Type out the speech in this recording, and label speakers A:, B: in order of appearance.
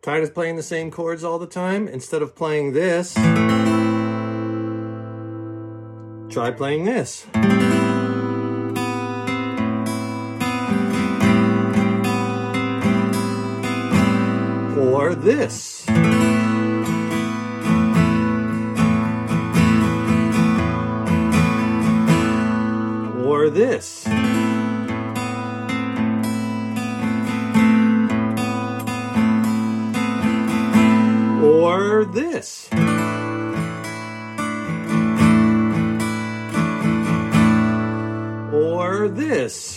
A: Tired of playing the same chords all the time? Instead of playing this, try playing this. Or this. Or this. Or this. Or this.